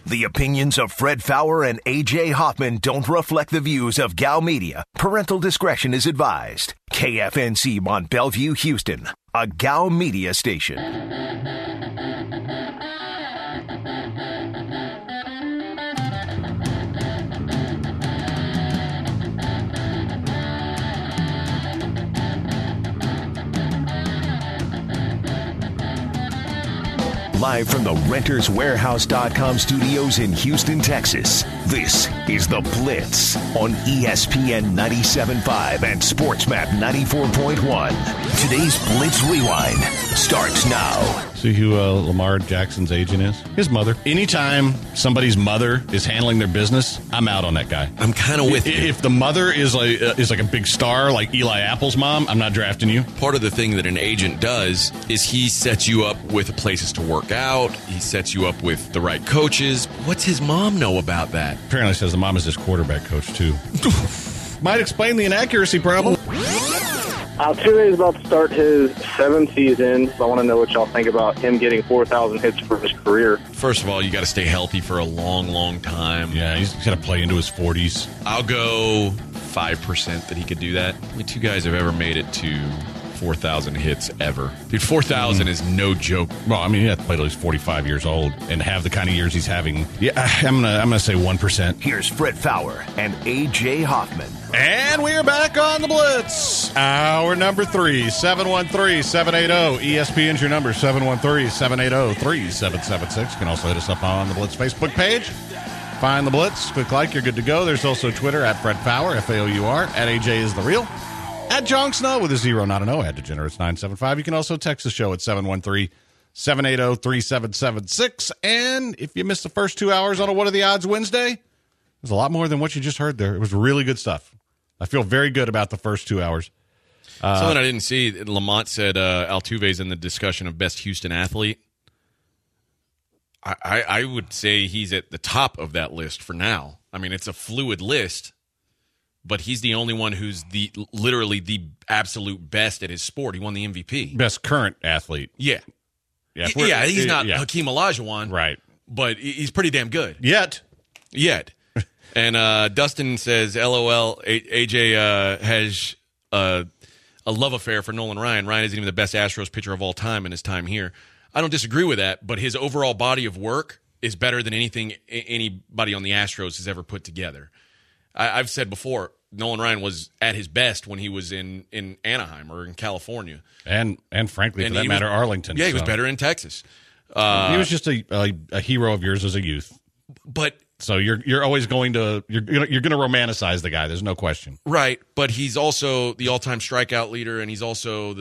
The opinions of Fred Fowler and A.J. Hoffman don't reflect the views of Gal Media. Parental discretion is advised. KFNC Mont Bellevue, Houston, a Gal Media station. Live from the RentersWarehouse.com studios in Houston, Texas, this is The Blitz on ESPN 97.5 and SportsMap 94.1. Today's Blitz Rewind starts now. See who Lamar Jackson's agent is? His mother. Anytime somebody's mother is handling their business, I'm out on that guy. I'm kind of with you. If the mother is like a big star, like Eli Apple's mom, I'm not drafting you. Part of the thing that an agent does is he sets you up with places to work out. He sets you up with the right coaches. What's his mom know about that? Apparently says the mom is his quarterback coach, too. Might explain the inaccuracy problem. Altuve is about to start his 7th season. So I want to know what y'all think about him getting 4,000 hits for his career. First of all, you got to stay healthy for a long, long time. Yeah, he's going to play into his 40s. I'll go 5% that he could do that. Only two guys have ever made it to 4,000 hits ever. Dude, 4,000 is no joke. Well, I mean, he has to play till he's 45 years old and have the kind of years he's having. Yeah, I'm gonna say 1%. Here's Fred Fowler and A.J. Hoffman. And we are back on the Blitz. Hour number 3, 713-780. ESPN's your number, 713-780-3776. You can also hit us up on the Blitz Facebook page. Find the Blitz, click like, you're good to go. There's also Twitter at Fred Fowler, F-A-O-U-R, at AJ is the real. At Jon Snow with a 0, not an O, at Degenerates975. You can also text the show at 713-780-3776. And if you missed the first 2 hours on a What Are the Odds Wednesday, there's a lot more than what you just heard there. It was really good stuff. I feel very good about the first 2 hours. Something I didn't see, Lamont said Altuve's in the discussion of best Houston athlete. I would say he's at the top of that list for now. I mean, it's a fluid list. But he's the only one who's literally the absolute best at his sport. He won the MVP. Best current athlete. Yeah. He's not Hakeem Olajuwon. Right. But he's pretty damn good. Yet. And Dustin says, LOL, AJ has a love affair for Nolan Ryan. Ryan isn't even the best Astros pitcher of all time in his time here. I don't disagree with that, but his overall body of work is better than anything anybody on the Astros has ever put together. I've said before, Nolan Ryan was at his best when he was in Anaheim or in California. And frankly, for that matter, Arlington. Yeah, he was better in Texas. He was just a hero of yours as a youth. But so you're always going to you're going to romanticize the guy. There's no question. Right, but he's also the all-time strikeout leader, and he's also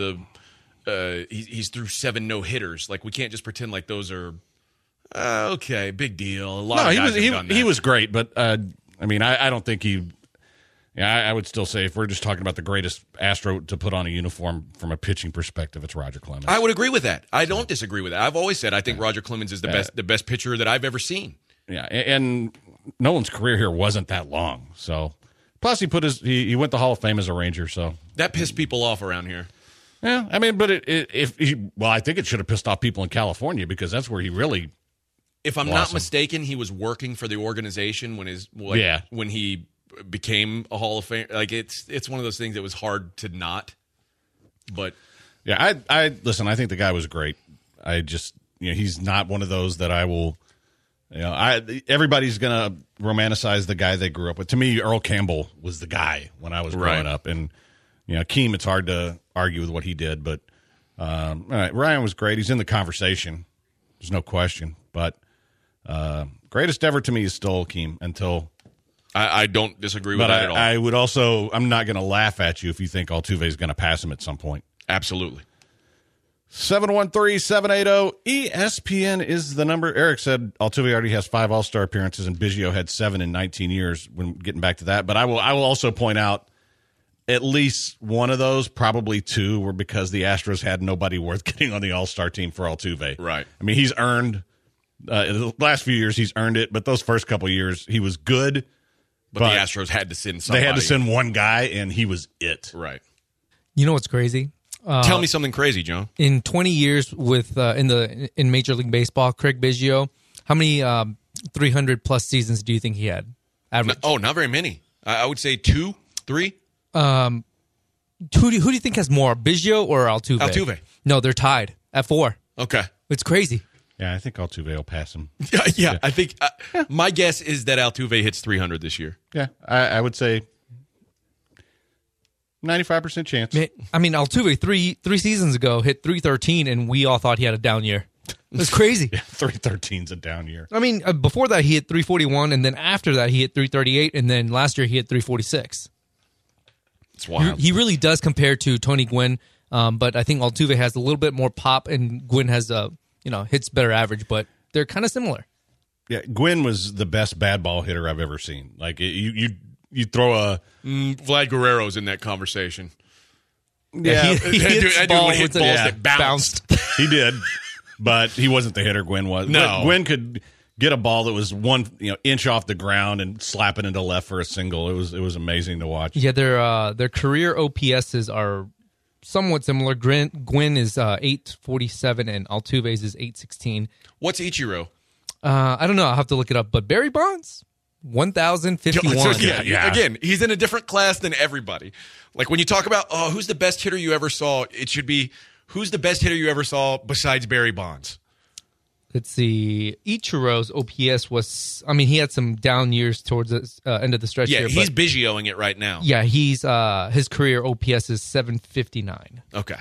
he's through 7 no-hitters. Like, we can't just pretend like those are okay, big deal. A lot of guys have done that. He was great, but I mean, I don't think he. Yeah, I would still say if we're just talking about the greatest Astro to put on a uniform from a pitching perspective, it's Roger Clemens. I would agree with that. I don't disagree with that. I've always said I think Roger Clemens is the best pitcher that I've ever seen. Yeah, and Nolan's career here wasn't that long. So, plus he went to Hall of Fame as a Ranger. So that pissed people off around here. Yeah, I mean, but I think it should have pissed off people in California because that's where he really. If I'm not mistaken, he was working for the organization when he became a Hall of Fame. Like, it's one of those things that was hard to not. But yeah, I listen. I think the guy was great. I just he's not one of those that I will. Everybody's gonna romanticize the guy they grew up with. To me, Earl Campbell was the guy when I was growing up, and Keem. It's hard to argue with what he did, but all right, Ryan was great. He's in the conversation. There's no question, but. Greatest ever to me is still Keem until I don't disagree with that at all. I would also I'm not going to laugh at you if you think Altuve is going to pass him at some point. Absolutely. 713-780 ESPN is the number. Eric said Altuve already has 5 All-Star appearances and Biggio had 7 in 19 years. When getting back to that, but I will also point out at least one of those, probably 2, were because the Astros had nobody worth getting on the All-Star team for Altuve. Right. I mean, he's earned. The last few years he's earned it, but those first couple years he was good. But the Astros had to send somebody. They had to send one guy, and he was it. Right. You know what's crazy? Tell me something crazy, John. In 20 years with in Major League Baseball, Craig Biggio, how many 300 plus seasons do you think he had? Average. Not very many. I would say 2, 3. Who do you think has more, Biggio or Altuve? Altuve. No, they're tied at 4. Okay. It's crazy. Yeah, I think Altuve will pass him. Yeah. I think my guess is that Altuve hits 300 this year. Yeah, I would say 95% chance. I mean, Altuve three seasons ago hit 313, and we all thought he had a down year. It's crazy. Yeah, 313's a down year. I mean, before that he hit 341, and then after that he hit 338, and then last year he hit 346. It's wild. He really does compare to Tony Gwynn, but I think Altuve has a little bit more pop, and Gwynn has hits better average, but they're kind of similar. Yeah, Gwynn was the best bad ball hitter I've ever seen. Like you throw a Vlad Guerrero's in that conversation. Yeah, he hits that dude balls would hit balls that bounced. He did, but he wasn't the hitter Gwynn was. No. Gwynn could get a ball that was 1 inch off the ground and slap it into left for a single. It was amazing to watch. Yeah, their career OPSs are somewhat similar. Gwynn is 847 and Altuve's is 816. What's Ichiro? I don't know. I'll have to look it up. But Barry Bonds, 1,051. Yeah. Again, he's in a different class than everybody. Like when you talk about, who's the best hitter you ever saw, it should be, who's the best hitter you ever saw besides Barry Bonds? Let's see. Ichiro's OPS was, he had some down years towards the end of the stretch here. Yeah, he's Biggioing it right now. Yeah, his career OPS is 759. Okay.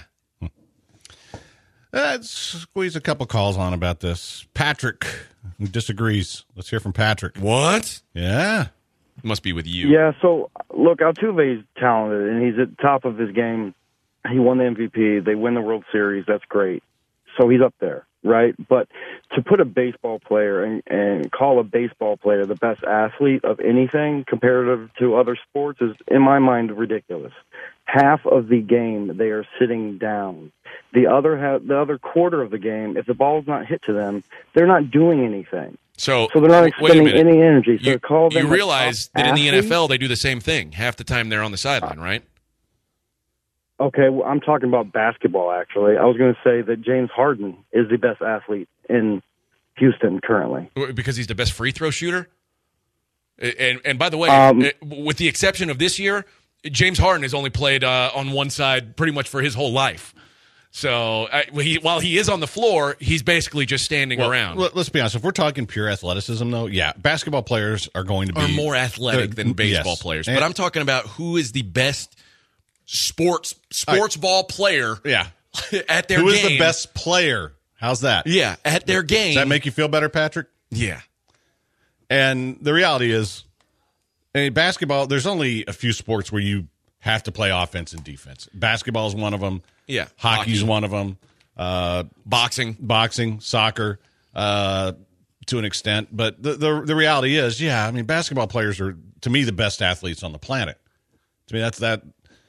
Let's squeeze a couple calls on about this. Patrick, who disagrees. Let's hear from Patrick. What? Yeah. Must be with you. Yeah, so, look, Altuve's talented, and he's at the top of his game. He won the MVP. They win the World Series. That's great. So he's up there, right? But to put a baseball player and call a baseball player the best athlete of anything comparative to other sports is, in my mind, ridiculous. Half of the game, they are sitting down. The other quarter of the game, if the ball's not hit to them, they're not doing anything. So they're not expending any energy. So you realize that in the NFL, they do the same thing. Half the time they're on the sideline, right? Okay, well, I'm talking about basketball, actually. I was going to say that James Harden is the best athlete in Houston currently. Because he's the best free throw shooter? And by the way, with the exception of this year, James Harden has only played on one side pretty much for his whole life. So while he is on the floor, he's basically just standing around. Let's be honest. If we're talking pure athleticism, though, yeah, basketball players are going to be more athletic than baseball players. But I'm talking about who is the best sports ball player at their game. Who is the best player? How's that? Yeah, at their game. Does that make you feel better, Patrick? Yeah. And the reality is, in basketball, there's only a few sports where you have to play offense and defense. Basketball is one of them. Yeah. Hockey's one of them. Boxing, soccer, to an extent. But the reality is, basketball players are, to me, the best athletes on the planet. To me, that's that.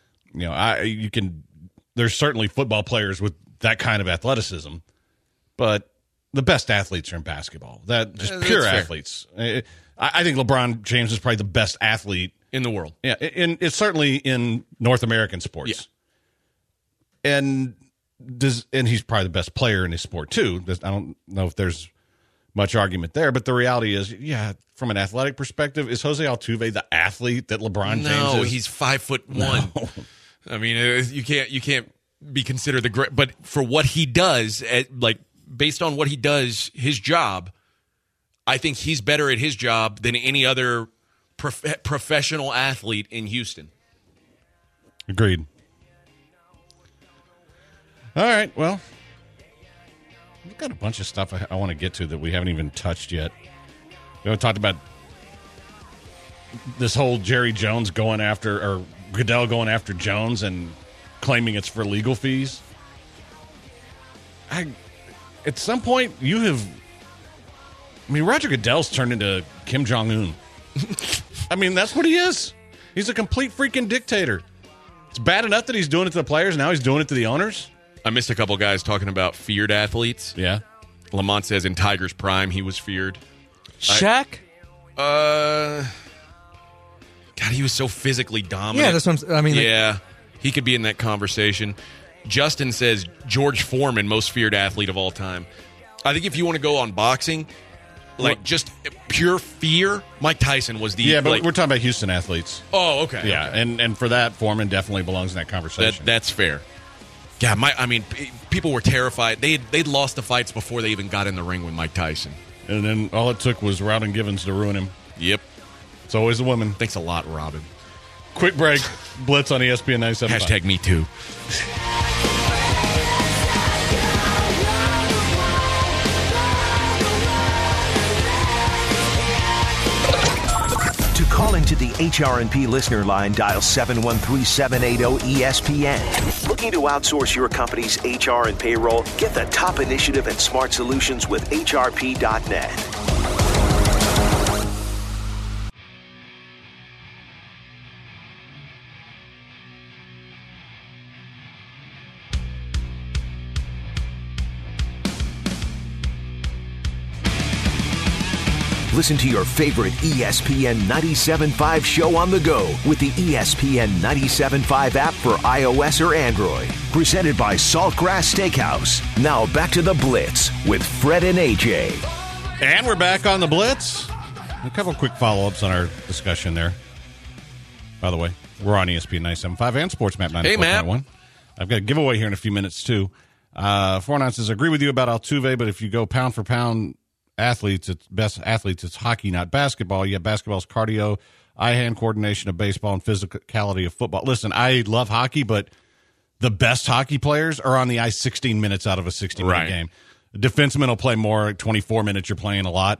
There's certainly football players with that kind of athleticism, but the best athletes are in basketball. That just pure athletes. I think LeBron James is probably the best athlete in the world. Yeah, it's certainly in North American sports. Yeah. And he's probably the best player in his sport too. I don't know if there's much argument there, but the reality is, from an athletic perspective, is Jose Altuve the athlete that LeBron James is? No, he's 5'1". No. I mean, you can't be considered the great, but for what he does, based on what he does, his job, I think he's better at his job than any other professional athlete in Houston. Agreed. All right, well, we've got a bunch of stuff I want to get to that we haven't even touched yet. We haven't talked about this whole Jerry Jones or Goodell going after Jones and claiming it's for legal fees. At some point, Roger Goodell's turned into Kim Jong-un. That's what he is. He's a complete freaking dictator. It's bad enough that he's doing it to the players. Now he's doing it to the owners. I missed a couple guys talking about feared athletes. Yeah. Lamont says in Tiger's prime, he was feared. Shaq? God, he was so physically dominant. Yeah, that's what I'm he could be in that conversation. Justin says George Foreman, most feared athlete of all time. I think if you want to go on boxing, like just pure fear, Mike Tyson was the but we're talking about Houston athletes. Oh, okay. Yeah, okay. And for that, Foreman definitely belongs in that conversation. That's fair. Yeah, people were terrified. They'd lost the fights before they even got in the ring with Mike Tyson. And then all it took was Robin Givens to ruin him. Yep. It's always a woman. Thanks a lot, Robin. Quick break. Blitz on ESPN 97.5. Hashtag me too. To call into the HRNP listener line, dial 713-780-ESPN. Looking to outsource your company's HR and payroll? Get the top initiative and smart solutions with HRP.net. Listen to your favorite ESPN 97.5 show on the go with the ESPN 97.5 app for iOS or Android. Presented by Saltgrass Steakhouse. Now back to the Blitz with Fred and AJ. And we're back on the Blitz. A couple quick follow-ups on our discussion there. By the way, we're on ESPN 97.5 and SportsMap 94.1. Hey, Matt. I've got a giveaway here in a few minutes, too. Fornan says, agree with you about Altuve, but if you go pound for pound athletes, it's hockey, not basketball. You have basketball's cardio, eye-hand coordination of baseball, and physicality of football. Listen, I love hockey, but the best hockey players are on the ice 16 minutes out of a 60-minute game. A defenseman will play more. 24 minutes, you're playing a lot.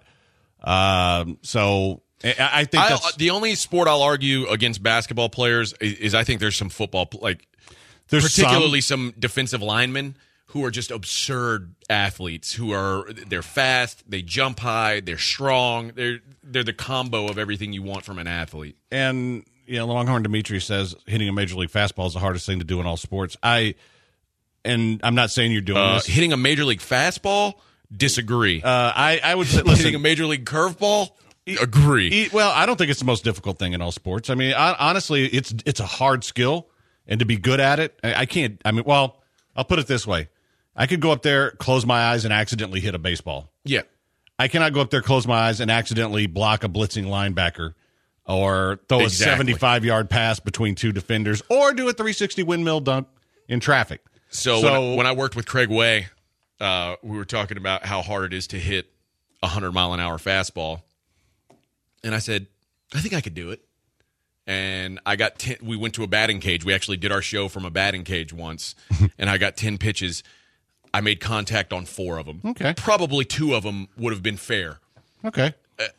So I think that's... The only sport I'll argue against basketball players is I think there's some football, there's particularly some defensive linemen who are just absurd athletes. They're fast, they jump high, they're strong. They're the combo of everything you want from an athlete. And Longhorn Dimitri says hitting a major league fastball is the hardest thing to do in all sports. I'm not saying you're doing this. Hitting a major league fastball, disagree. I would say, listen, hitting a major league curveball, agree. Well, I don't think it's the most difficult thing in all sports. I mean, honestly, it's a hard skill, and to be good at it, I'll put it this way. I could go up there, close my eyes, and accidentally hit a baseball. Yeah. I cannot go up there, close my eyes, and accidentally block a blitzing linebacker or throw a 75-yard pass between two defenders or do a 360 windmill dunk in traffic. So when I worked with Craig Way, we were talking about how hard it is to hit a 100-mile-an-hour fastball. And I said, I think I could do it. And I got 10. We went to a batting cage. We actually did our show from a batting cage once, and I got 10 pitches. I made contact on 4 of them. Okay. Probably 2 of them would have been fair. Okay.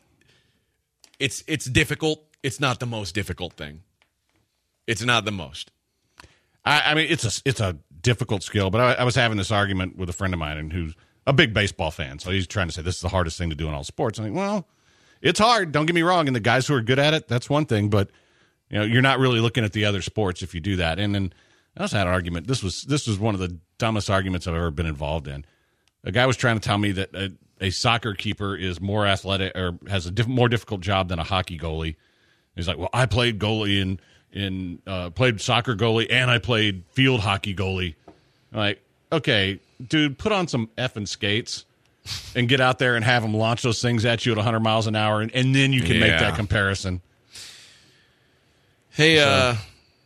It's difficult. It's not the most difficult thing. It's not the most. It's a difficult skill, but I was having this argument with a friend of mine and who's a big baseball fan. So he's trying to say this is the hardest thing to do in all sports. I'm like, well, it's hard. Don't get me wrong. And the guys who are good at it, that's one thing. But you're not really looking at the other sports if you do that. And then I also had an argument. This was one of the dumbest arguments I've ever been involved in. A guy was trying to tell me that a soccer keeper is more athletic or has a more difficult job than a hockey goalie. He's like, well, I played goalie played soccer goalie and I played field hockey goalie. I'm like, okay, dude, put on some effing skates and get out there and have them launch those things at you at 100 miles an hour, and then you can make that comparison. Hey,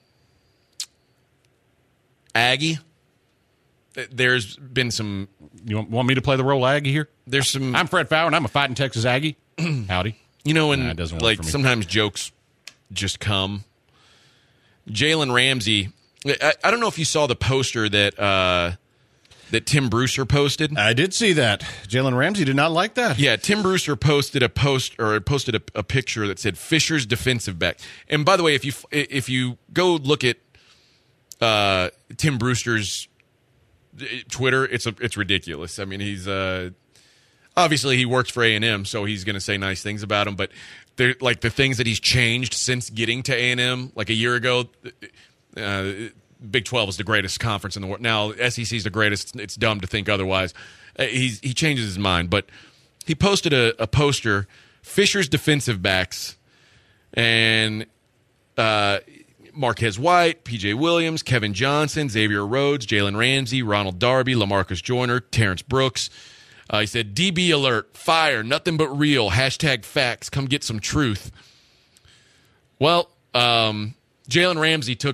Aggie, there's been some... You want me to play the role of Aggie here? There's some... I'm Fred Fowler, and I'm a fighting Texas Aggie. Howdy. When sometimes jokes just come. Jalen Ramsey, I don't know if you saw the poster that Tim Brewster posted. I did see that. Jalen Ramsey did not like that. Yeah, Tim Brewster posted a picture that said Fisher's defensive back. And by the way, if you go look at Tim Brewster's Twitter, it's ridiculous. I mean, he's obviously he works for A&M, so he's going to say nice things about him. But they're like the things that he's changed since getting to A&M, like a year ago. Big 12 is the greatest conference in the world. Now SEC is the greatest. It's dumb to think otherwise. He changes his mind, but he posted a poster, Fisher's defensive backs, and Marquez White, P.J. Williams, Kevin Johnson, Xavier Rhodes, Jalen Ramsey, Ronald Darby, LaMarcus Joyner, Terrence Brooks. He said, DB alert, fire, nothing but real, hashtag facts, come get some truth. Well, Jalen Ramsey took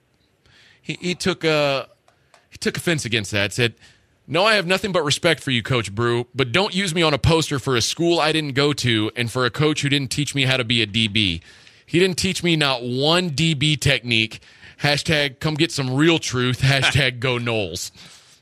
offense against that, said, no, I have nothing but respect for you, Coach Brew, but don't use me on a poster for a school I didn't go to and for a coach who didn't teach me how to be a DB. He didn't teach me not one DB technique. Hashtag come get some real truth. Hashtag go Knowles.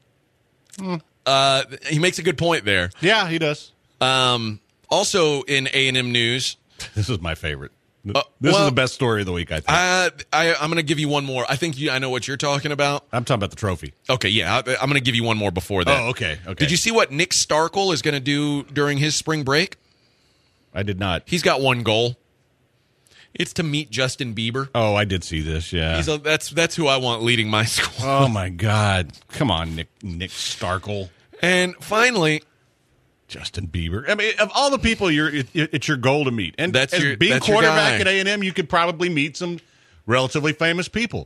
He makes a good point there. Yeah, he does. Also in A&M news. This is my favorite. This is the best story of the week, I think. I'm going to give you one more. I think I know what you're talking about. I'm talking about the trophy. Okay, yeah. I'm going to give you one more before that. Oh, okay. Did you see what Nick Starkel is going to do during his spring break? I did not. He's got one goal. It's to meet Justin Bieber. Oh, I did see this, yeah. That's who I want leading my school. Oh, my God. Come on, Nick Starkel. And finally, Justin Bieber. I mean, of all the people, it's your goal to meet. And being quarterback at A&M, you could probably meet some relatively famous people.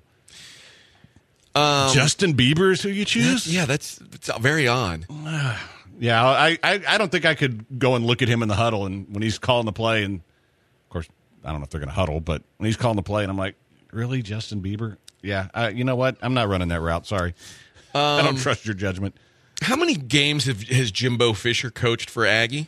Justin Bieber is who you choose? That's very odd. Yeah, I don't think I could go and look at him in the huddle and when he's calling the play, and of course, I don't know if they're going to huddle, but when he's calling the play, and I'm like, really, Justin Bieber? Yeah, you know what? I'm not running that route. Sorry. I don't trust your judgment. How many games has Jimbo Fisher coached for Aggie?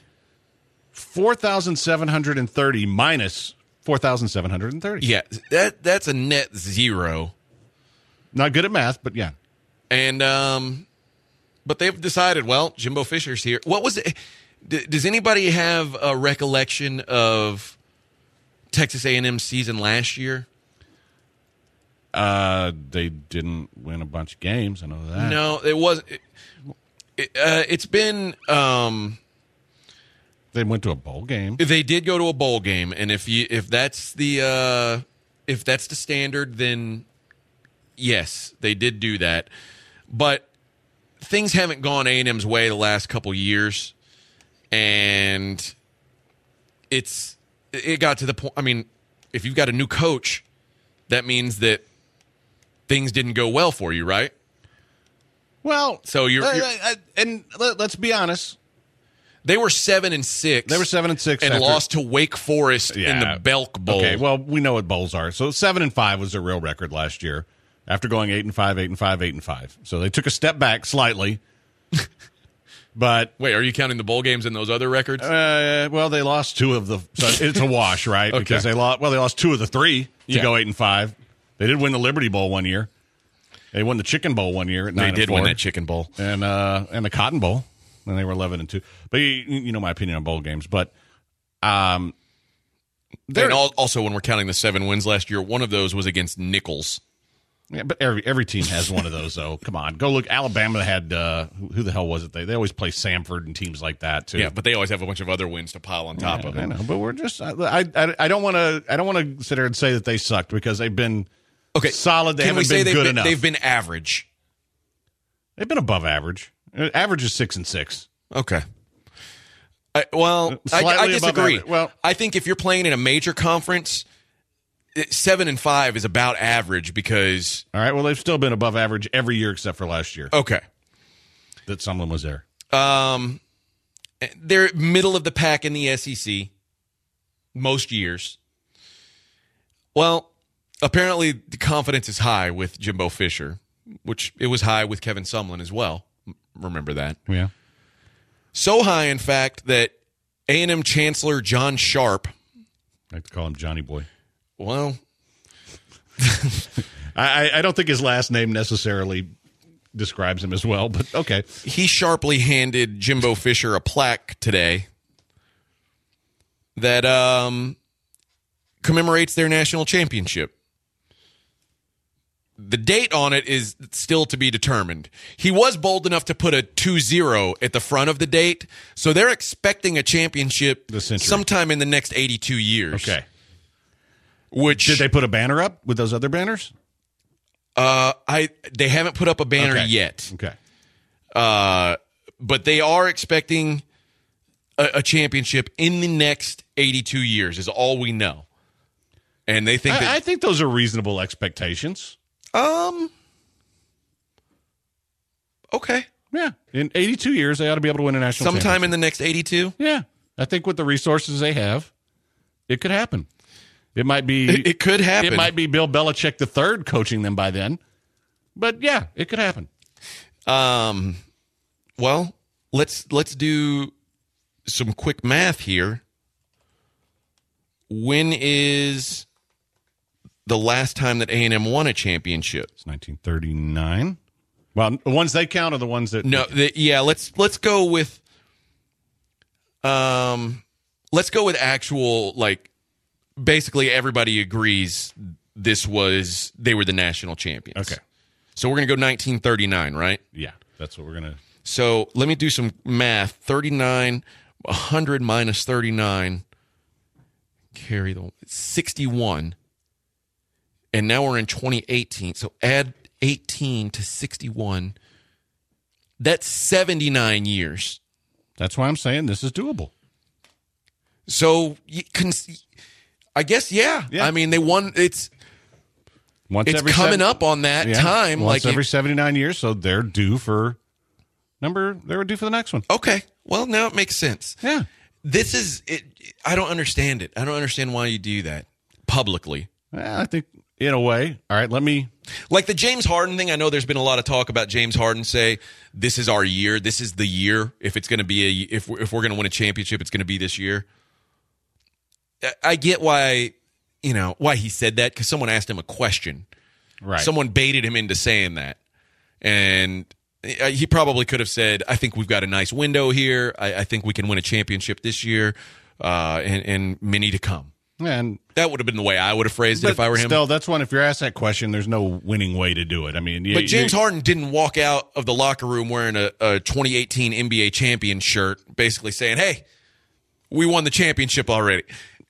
4,730 minus 4,730. Yeah, that's a net zero. Not good at math, but yeah. And but they've decided, well, Jimbo Fisher's here. What was it? Does anybody have a recollection of Texas A&M season last year? They didn't win a bunch of games. I know that. No, it wasn't. It's been. They went to a bowl game. They did go to a bowl game, and if that's the standard, then yes, they did do that. But things haven't gone A&M's way the last couple years, and it got to the point. I mean, if you've got a new coach, that means that things didn't go well for you, right? Well, so you're and let's be honest. They were 7-6. They were 7-6 and lost to Wake Forest in the Belk Bowl. Okay, well, we know what bowls are. So 7-5 was their real record last year. After going 8-5, 8-5, 8-5. So they took a step back slightly. But wait, are you counting the bowl games in those other records? Well, they lost two of the. So it's a wash, right? Okay. Because they lost two of the three to go 8-5. They did win the Liberty Bowl one year. They won the Chicken Bowl one year at 9-4. They did win that Chicken Bowl and the Cotton Bowl, and they were 11-2. But you know my opinion on bowl games, but and also when we're counting the 7 wins last year, one of those was against Nichols. Yeah, but every team has one of those, though. Come on, go look. Alabama had who the hell was it? They always play Samford and teams like that too. Yeah, but they always have a bunch of other wins to pile on top of it. I know, but we're just I don't want to sit there and say that they sucked because they've been solid. They haven't been good enough. They've been average. They've been above average. Average is 6-6. Okay. I disagree. Well, I think if you're playing in a major conference, 7-5 is about average because. All right. Well, they've still been above average every year except for last year. Okay. That someone was there. They're middle of the pack in the SEC most years. Well, apparently the confidence is high with Jimbo Fisher, which it was high with Kevin Sumlin as well. Remember that. Yeah. So high, in fact, that A&M Chancellor John Sharp. I like to call him Johnny Boy. Well, I don't think his last name necessarily describes him as well, but okay. He sharply handed Jimbo Fisher a plaque today that commemorates their national championship. The date on it is still to be determined. He was bold enough to put a 2-0 at the front of the date, so they're expecting a championship sometime in the next 82 years. Okay. Which did they put a banner up with those other banners? They haven't put up a banner yet. Okay. But they are expecting a championship in the next 82 years is all we know. And they think I think those are reasonable expectations. Okay. Yeah. In 82 years, they ought to be able to win a national Sometime in championship. the next 82? Yeah. I think with the resources they have, it could happen. It might be. It could happen. It might be Bill Belichick III coaching them by then. But yeah, it could happen. Well, let's do some quick math here. When is the last time that A&M won a championship? It's 1939. Well, the ones they count are the ones that. No, let's go with actual, like, basically everybody agrees they were the national champions. Okay. So we're going to go 1939, right? Yeah, that's what we're going to. So let me do some math. 39, 100 minus 39, carry the 61. And now we're in 2018. So add 18 to 61. That's 79 years. That's why I'm saying this is doable. So I guess, yeah. Yeah. I mean, they won. It's coming up on that time. Once every 79 years, so they're due for the next one. Okay. Well, now it makes sense. Yeah. This is it. I don't understand it. I don't understand why you do that publicly. I think in a way. All right, let me. Like the James Harden thing, I know there's been a lot of talk about James Harden say, this is our year. This is the year. If it's going to be if we're going to win a championship, it's going to be this year. I get why he said that, because someone asked him a question. Right. Someone baited him into saying that. And he probably could have said, I think we've got a nice window here. I think we can win a championship this year, and many to come. And that would have been the way I would have phrased it if I were him. Still, that's one. If you're asked that question, there's no winning way to do it. I mean, but James Harden didn't walk out of the locker room wearing a 2018 NBA champion shirt, basically saying, "Hey, we won the championship already."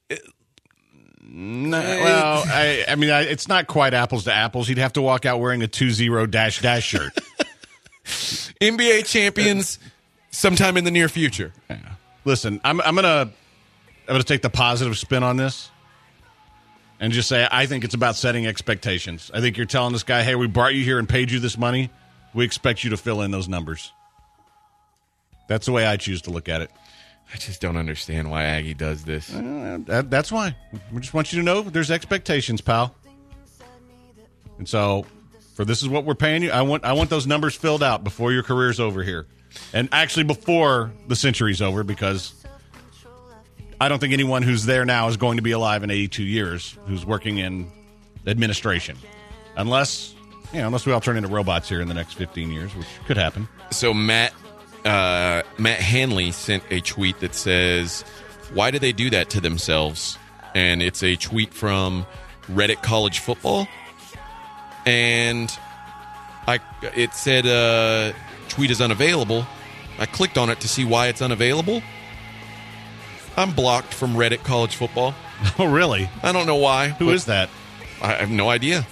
No, well, I mean, it's not quite apples to apples. He'd have to walk out wearing a 20--- shirt. NBA champions sometime in the near future. Yeah. Listen, I'm gonna take the positive spin on this and just say I think it's about setting expectations. I think you're telling this guy, hey, we brought you here and paid you this money. We expect you to fill in those numbers. That's the way I choose to look at it. I just don't understand why Aggie does this. That's why. We just want you to know there's expectations, pal. And so, this is what we're paying you. I want those numbers filled out before your career's over here. And actually before the century's over, because I don't think anyone who's there now is going to be alive in 82 years who's working in administration. Unless we all turn into robots here in the next 15 years, which could happen. So Matt Hanley sent a tweet that says, "Why do they do that to themselves?" And it's a tweet from Reddit College Football. And it said tweet is unavailable. I clicked on it to see why it's unavailable. I'm blocked from Reddit College Football. Oh, really? I don't know why. Who is that? I have no idea.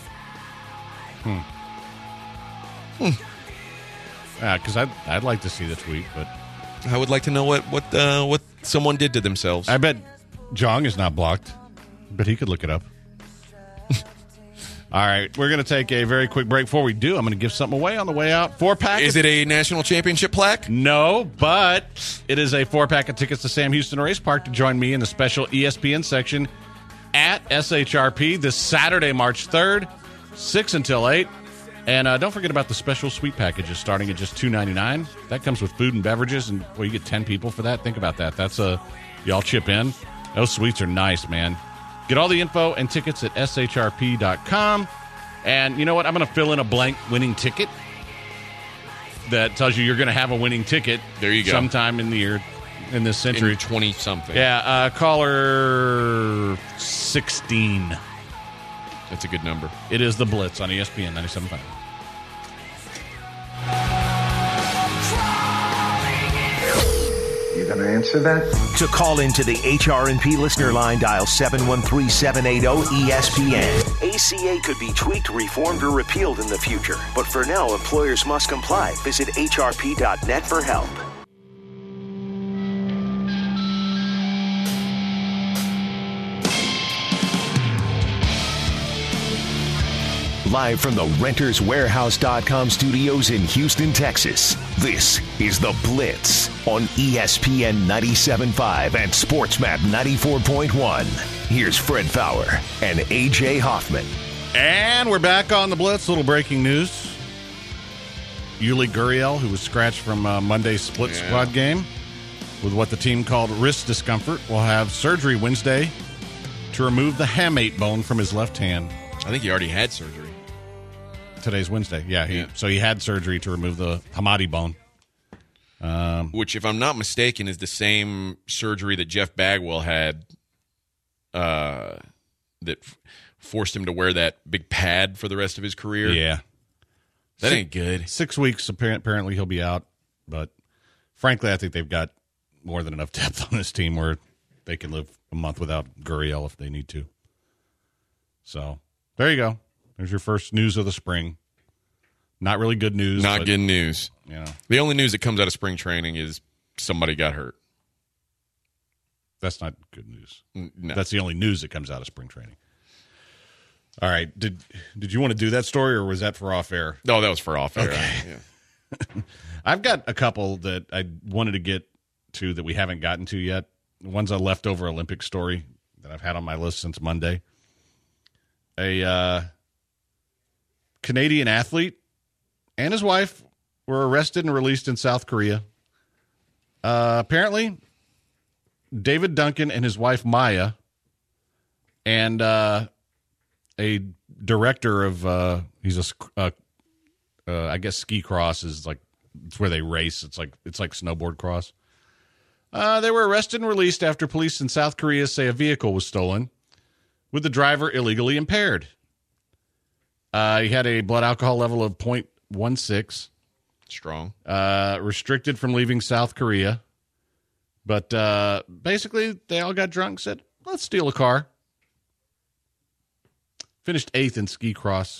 Because I'd like to see the tweet, but I would like to know what someone did to themselves. I bet Jong is not blocked, but he could look it up. All right, we're going to take a very quick break. Before we do, I'm going to give something away on the way out. 4-pack. Is it a national championship plaque? No, but it is a 4-pack of tickets to Sam Houston Race Park to join me in the special ESPN section at SHRP this Saturday, March 3rd, 6 until 8. And don't forget about the special suite packages starting at just $2.99. That comes with food and beverages, and you get 10 people for that. Think about that. That's y'all chip in. Those suites are nice, man. Get all the info and tickets at shrp.com. And you know what? I'm going to fill in a blank winning ticket that tells you you're going to have a winning ticket. There you go. Sometime in the year, in this century. In 20-something. Yeah, caller 16. That's a good number. It is the Blitz on ESPN 97.5. You gonna answer that? To call into the HRNP listener line, dial 713-780-ESPN. ACA could be tweaked, reformed, or repealed in the future. But for now, employers must comply. Visit hrp.net for help. Live from the RentersWarehouse.com studios in Houston, Texas, this is The Blitz on ESPN 97.5 and SportsMap 94.1. Here's Fred Fowler and A.J. Hoffman. And we're back on The Blitz. Little breaking news. Yuli Gurriel, who was scratched from Monday's split squad game with what the team called wrist discomfort, will have surgery Wednesday to remove the hamate bone from his left hand. I think he already had surgery. Today's Wednesday. Yeah. So he had surgery to remove the hamate bone. Which, if I'm not mistaken, is the same surgery that Jeff Bagwell had that forced him to wear that big pad for the rest of his career. Yeah. That ain't good. 6 weeks, apparently he'll be out. But frankly, I think they've got more than enough depth on this team where they can live a month without Gurriel if they need to. So there you go. There's your first news of the spring. Not really good news. Not good news. You know, the only news that comes out of spring training is somebody got hurt. That's not good news. No. That's the only news that comes out of spring training. All right. Did you want to do that story, or was that for off air? No, that was for off air. Okay. Yeah. I've got a couple that I wanted to get to that we haven't gotten to yet. One's a leftover Olympic story that I've had on my list since Monday. A Canadian athlete and his wife were arrested and released in South Korea. Apparently, David Duncan and his wife Maya and a director of he's I guess ski cross is like it's where they race. It's like snowboard cross. They were arrested and released after police in South Korea say a vehicle was stolen with the driver illegally impaired. He had a blood alcohol level of 0.16. Strong. Restricted from leaving South Korea. But basically, they all got drunk and said, let's steal a car. Finished 8th in ski cross.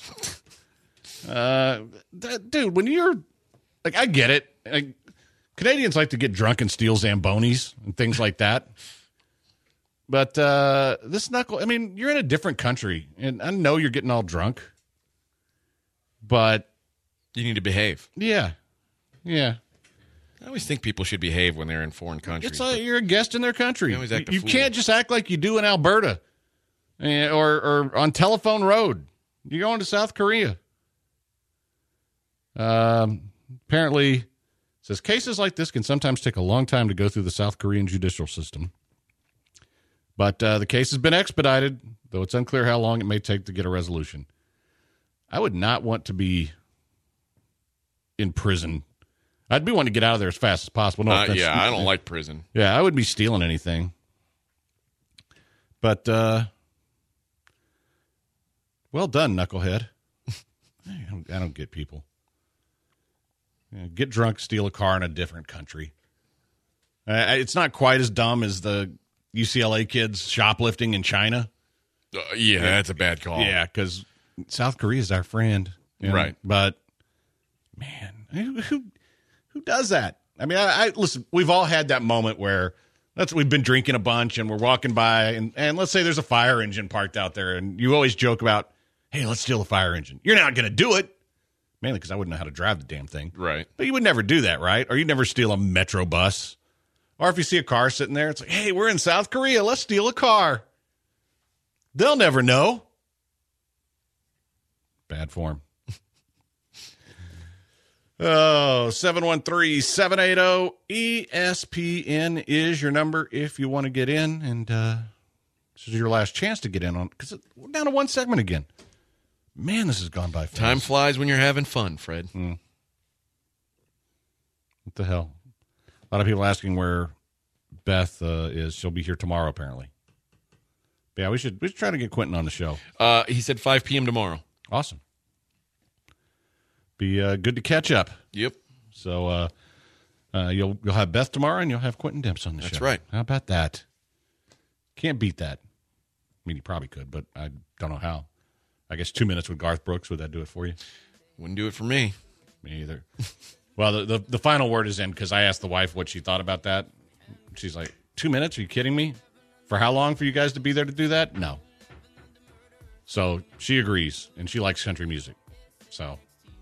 Dude, when you're... Like, I get it. Like, Canadians like to get drunk and steal Zambonis and things like that. But this knuckle... I mean, you're in a different country. And I know you're getting all drunk. But... You need to behave. Yeah. I always think people should behave when they're in foreign countries. It's like you're a guest in their country. You always act a You fool. can't just act like you do in Alberta or on Telephone Road. You're going to South Korea. Apparently, it says cases like this can sometimes take a long time to go through the South Korean judicial system. But the case has been expedited, though it's unclear how long it may take to get a resolution. I would not want to be in prison. I'd be wanting to get out of there as fast as possible. No offense. Yeah, I don't like prison. Yeah, I wouldn't be stealing anything. But, well done, knucklehead. I don't get people. Get drunk, steal a car in a different country. It's not quite as dumb as the UCLA kids shoplifting in China. Yeah, that's a bad call. Yeah, because South Korea is our friend. You know? Right. But, man, who does that? I mean, I listen, we've all had that moment where we've been drinking a bunch and we're walking by and let's say there's a fire engine parked out there and you always joke about, hey, let's steal the fire engine. You're not going to do it. Mainly because I wouldn't know how to drive the damn thing. Right. But you would never do that, right? Or you'd never steal a Metro bus. Or if you see a car sitting there, it's like, hey, we're in South Korea. Let's steal a car. They'll never know. Bad form. 713-780-ESPN is your number if you want to get in. And this is your last chance to get in on because we're down to one segment again. Man, this has gone by fast. Time flies when you're having fun, Fred. What the hell? A lot of people asking where Beth is. She'll be here tomorrow, apparently. But yeah, we should try to get Quentin on the show. He said 5 p.m. tomorrow. Awesome. Be good to catch up. Yep. So you'll have Beth tomorrow, and you'll have Quentin Demps on the show. That's right. How about that? Can't beat that. I mean, you probably could, but I don't know how. I guess 2 minutes with Garth Brooks, would that do it for you? Wouldn't do it for me. Me either. Well, the final word is in because I asked the wife what she thought about that. She's like, 2 minutes? Are you kidding me? For how long for you guys to be there to do that? No. So she agrees, and she likes country music. So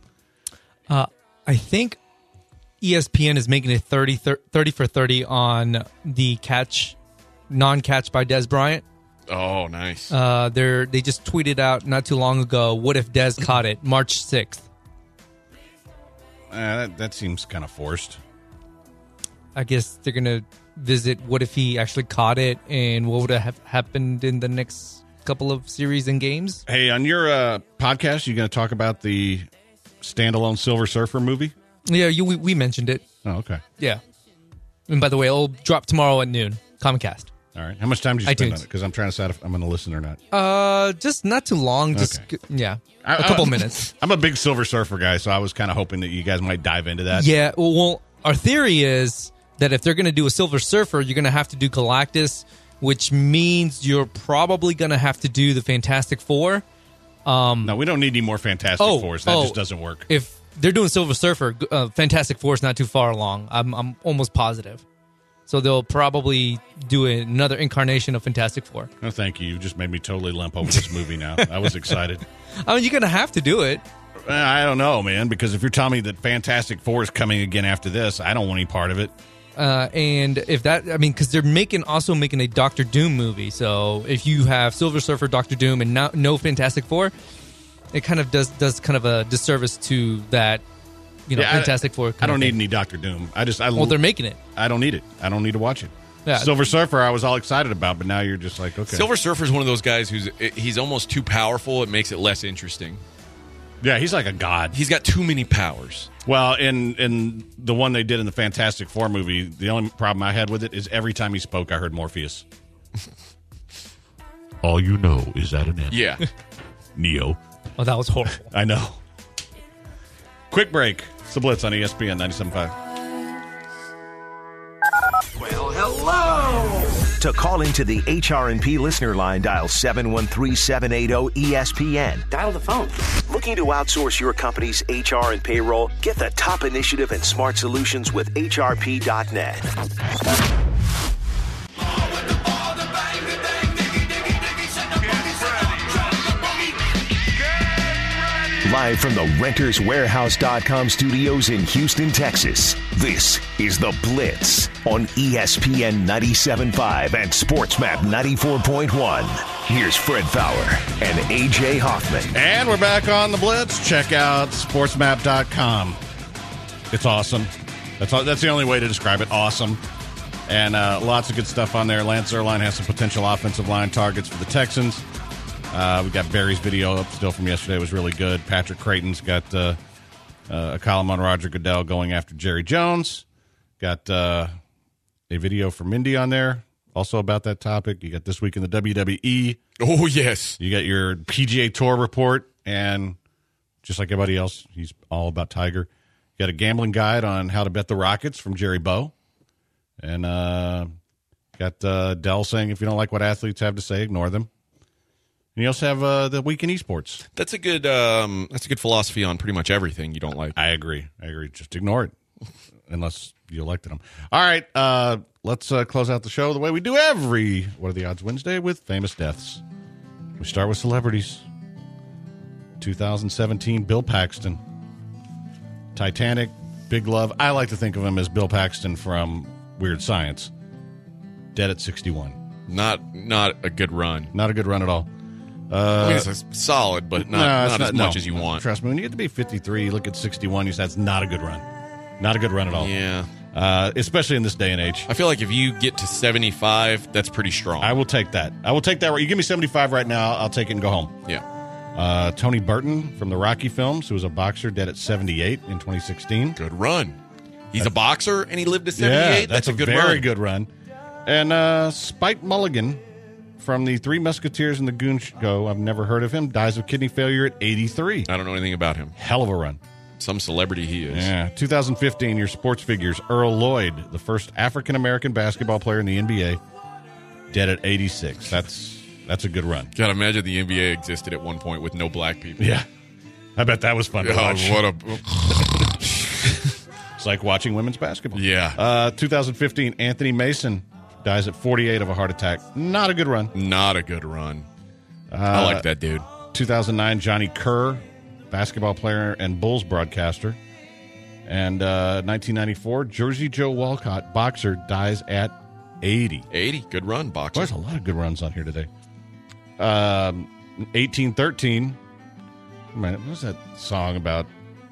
I think ESPN is making a 30 for 30 on the non-catch by Dez Bryant. Oh, nice. They just tweeted out not too long ago, what if Dez caught it, March 6th? that seems kind of forced. I guess they're going to visit what if he actually caught it and what would have happened in the next couple of series and games. Hey, on your podcast, you going to talk about the standalone Silver Surfer movie? Yeah, we mentioned it. Oh, okay. Yeah. And by the way, it'll drop tomorrow at noon, Comcast. All right. How much time did you spend iTunes. on it? Because I'm trying to decide if I'm going to listen or not. Just not too long. Just Okay. yeah, a couple minutes. I'm a big Silver Surfer guy, so I was kind of hoping that you guys might dive into that. Yeah. Well, our theory is that if they're going to do a Silver Surfer, you're going to have to do Galactus, which means you're probably going to have to do the Fantastic Four. No, we don't need any more Fantastic Fours. That just doesn't work. If they're doing Silver Surfer, Fantastic Four is not too far along. I'm almost positive. So they'll probably do another incarnation of Fantastic Four. No, thank you. You just made me totally limp over this movie now. I was excited. I mean, you're going to have to do it. I don't know, man, because if you're telling me that Fantastic Four is coming again after this, I don't want any part of it. And if that, I mean, because they're also making a Doctor Doom movie. So if you have Silver Surfer, Doctor Doom, and no Fantastic Four, it kind of does kind of a disservice to that, Fantastic Four. I don't need any Doctor Doom. Well, they're making it. I don't need it. I don't need to watch it. Yeah. Silver Surfer, I was all excited about, but now you're just like, okay. Silver Surfer is one of those guys he's almost too powerful. It makes it less interesting. Yeah, he's like a god. He's got too many powers. Well, in the one they did in the Fantastic Four movie, the only problem I had with it is every time he spoke, I heard Morpheus. All you know is that an end. Yeah. Neo. Oh, that was horrible. I know. Quick break. It's the Blitz on ESPN 97.5. Well, hello. To call into the HRP listener line, dial 713-780-ESPN. Dial the phone. Looking to outsource your company's HR and payroll? Get the top initiative and smart solutions with HRP.net. Live from the RentersWarehouse.com studios in Houston, Texas, this is The Blitz on ESPN 97.5 and SportsMap 94.1. Here's Fred Fowler and A.J. Hoffman. And we're back on The Blitz. Check out SportsMap.com. It's awesome. That's the only way to describe it. Awesome. And lots of good stuff on there. Lance Zierlein has some potential offensive line targets for the Texans. We got Barry's video up still from yesterday. It was really good. Patrick Creighton's got a column on Roger Goodell going after Jerry Jones. Got a video from Mindy on there, also about that topic. You got This Week in the WWE. Oh, yes. You got your PGA Tour report, and just like everybody else, he's all about Tiger. You got a gambling guide on how to bet the Rockets from Jerry Bow. And got Dell saying if you don't like what athletes have to say, ignore them. And you also have the Week in Esports. That's a good philosophy on pretty much everything you don't like. I agree. Just ignore it, unless you elected them. All right, let's close out the show the way we do every What Are the Odds Wednesday with famous deaths. We start with celebrities. 2017, Bill Paxton. Titanic, Big Love. I like to think of him as Bill Paxton from Weird Science. Dead at 61. Not a good run. Not a good run at all. I mean, it's solid, but not as much as you want. Trust me, when you get to be 53, you look at 61, you say that's not a good run. Not a good run at all. Yeah. Especially in this day and age. I feel like if you get to 75, that's pretty strong. I will take that. You give me 75 right now, I'll take it and go home. Yeah. Tony Burton from the Rocky films, who was a boxer, dead at 78 in 2016. Good run. He's a boxer, and he lived to 78? Yeah, that's a good very run. good run. And Spike Mulligan from the Three Musketeers and the Goon Show, I've never heard of him, dies of kidney failure at 83. I don't know anything about him. Hell of a run. Some celebrity he is. Yeah. 2015, your sports figures. Earl Lloyd, the first African-American basketball player in the NBA, dead at 86. That's a good run. God, imagine the NBA existed at one point with no black people. Yeah. I bet that was fun to watch. What a... It's like watching women's basketball. Yeah. 2015, Anthony Mason dies at 48 of a heart attack. Not a good run. Not a good run. I like that dude. 2009, Johnny Kerr, basketball player and Bulls broadcaster. And 1994, Jersey Joe Walcott, boxer, dies at 80. 80. Good run, boxer. There's a lot of good runs on here today. 1813. Man, what was that song about?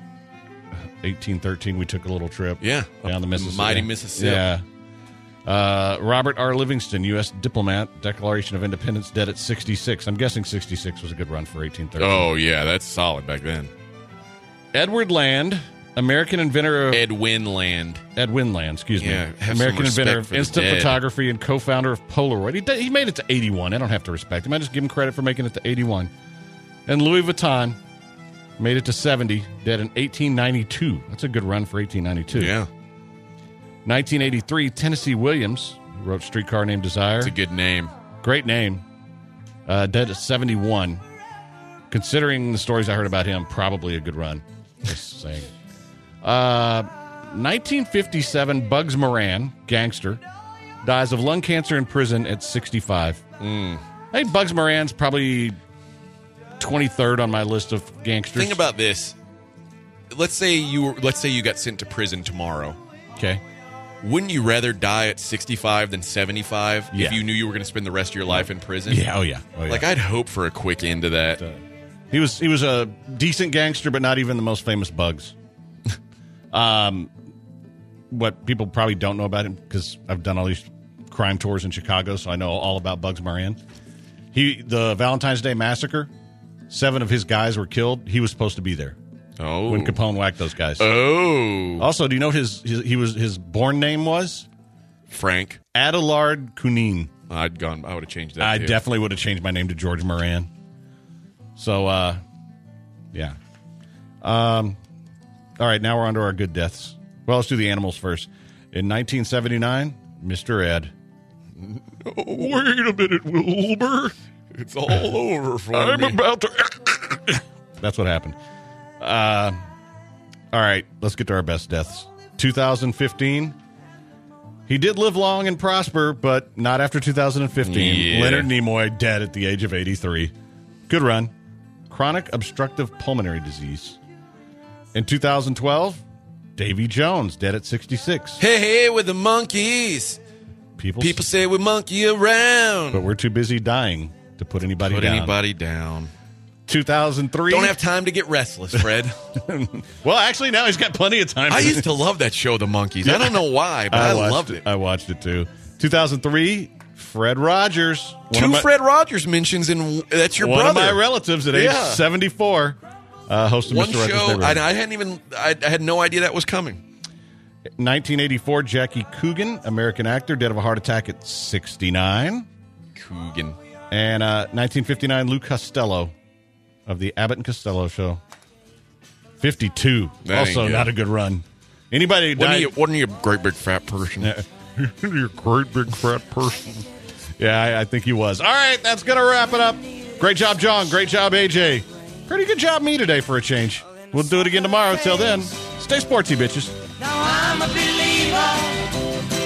1813, we took a little trip. Yeah. Down the Mississippi. Mighty Mississippi. Yeah. Robert R. Livingston, U.S. diplomat, Declaration of Independence, dead at 66. I'm guessing 66 was a good run for 1813. Oh, yeah. That's solid back then. Edward Land, American inventor of... Edwin Land, excuse me. Yeah, have American some respect inventor of for the instant dead. photography and co-founder of Polaroid. He made it to 81. I don't have to respect him. I just give him credit for making it to 81. And Louis Vuitton made it to 70, dead in 1892. That's a good run for 1892. Yeah. 1983, Tennessee Williams, who wrote Streetcar Named Desire. It's a good name. Great name. Dead at 71. Considering the stories I heard about him, probably a good run. Just saying. 1957, Bugs Moran, gangster, dies of lung cancer in prison at 65. I think Bugs Moran's probably 23rd on my list of gangsters. Think about this. Let's say you got sent to prison tomorrow. Okay. Wouldn't you rather die at 65 than 75 Yeah. if you knew you were going to spend the rest of your life in prison? Yeah. Oh yeah. Like, I'd hope for a quick end to that. He was a decent gangster, but not even the most famous Bugs. What people probably don't know about him, because I've done all these crime tours in Chicago, so I know all about Bugs Moran. The Valentine's Day Massacre, 7 of his guys were killed. He was supposed to be there Oh. when Capone whacked those guys. Oh. Also, do you know his born name was Frank. Adelard Cunin? I would have changed that. I too. definitely would have changed my name to George Moran. So, yeah. All right, now we're on to our good deaths. Well, let's do the animals first. In 1979, Mr. Ed. Oh, wait a minute, Wilbur. It's all over for me. about to... That's what happened. All right, let's get to our best deaths. 2015. He did live long and prosper, but not after 2015. Yeah. Leonard Nimoy, dead at the age of 83. Good run. Chronic obstructive pulmonary disease. In 2012, Davy Jones, dead at 66. Hey, with the monkeys. People say we monkey around. but we're too busy dying to put anybody Put down. anybody down. 2003. Don't have time to get restless, Fred. Well, actually, now he's got plenty of time. I used to love that show, The Monkeys. I don't know why, but I loved it. I watched it too. 2003, Fred Rogers. Two Fred Rogers mentions, and that's your one brother. of my relatives at age Yeah. 74. Host of One Mr. Rogers' show, Neighborhood. I had no idea that was coming. 1984, Jackie Coogan, American actor, dead of a heart attack at 69. Coogan. And 1959, Lou Costello of the Abbott and Costello Show. 52. That ain't Also good. not a good run. Anybody who died... Wasn't he a great big fat person? You're a great big fat person. Yeah, I think he was. All right, that's going to wrap it up. Great job, John. Great job, AJ. Pretty good job me today for a change. We'll do it again tomorrow. Till then, stay sportsy, bitches. Now I'm a believer.